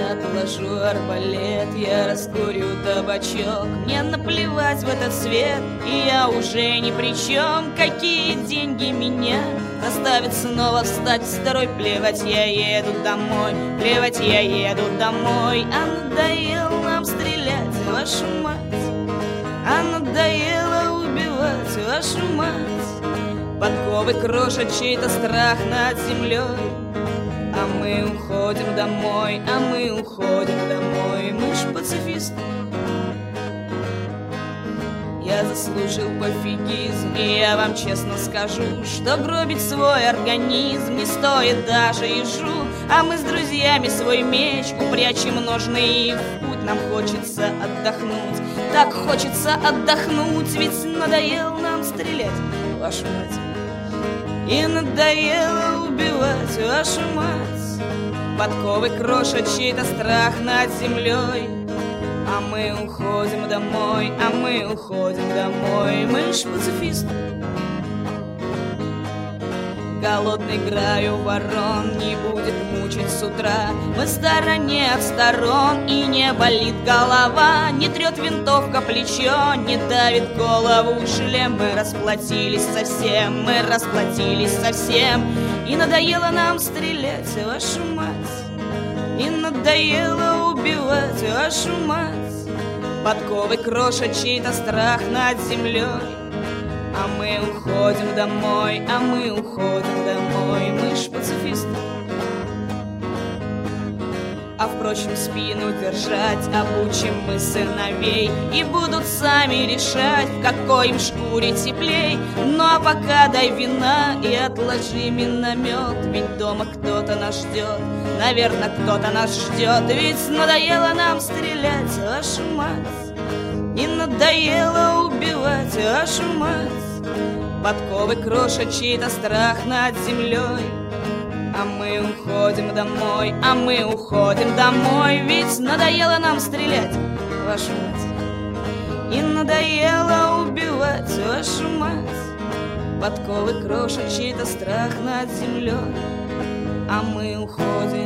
отложу арбалет, я раскурю табачок. Мне наплевать в этот свет, и я уже ни при чем. Какие деньги меня заставят снова встать в строй? Плевать, я еду домой, плевать, я еду домой. А надоело нам стрелять, вашу мать, а надоело убивать, вашу мать. Подковы крошат чей-то страх над землей. А мы уходим домой, а мы уходим домой. Мы ж пацифисты. Я заслужил пофигизм, и я вам честно скажу, что гробить свой организм не стоит даже ежу. А мы с друзьями свой меч упрячем ножны и в путь. Нам хочется отдохнуть, так хочется отдохнуть, ведь надоело нам стрелять, вашу мать, и надоело убивать, вашу мать. Подковы крошат чей-то страх над землей. А мы уходим домой, а мы уходим домой. Мы ж пацифисты. Голодный играю ворон, не будет мучить с утра. Мы в стороне от сторон, и не болит голова, не трет винтовка плечо, не давит голову шлем. Мы расплатились совсем, мы расплатились совсем. И надоело нам стрелять, вашу мать, и надоело убивать, вашу мать. Подковы крошат чей-то страх над землей. А мы уходим домой, а мы уходим домой. Мы ж пацифисты. А впрочем, спину держать обучим мы сыновей, и будут сами решать, в какой им шкуре теплей. Ну а пока дай вина и отложи миномет, ведь дома кто-то нас ждет, наверное, кто-то нас ждет. Ведь надоело нам стрелять, вашу мать, и надоело убивать, вашу мать. Подковы крошат чей-то страх над землей. А мы уходим домой, а мы уходим домой. Ведь надоело нам стрелять, вашу мать, и надоело убивать, вашу мать. Подковы крошат чей-то страх над землей. А мы уходим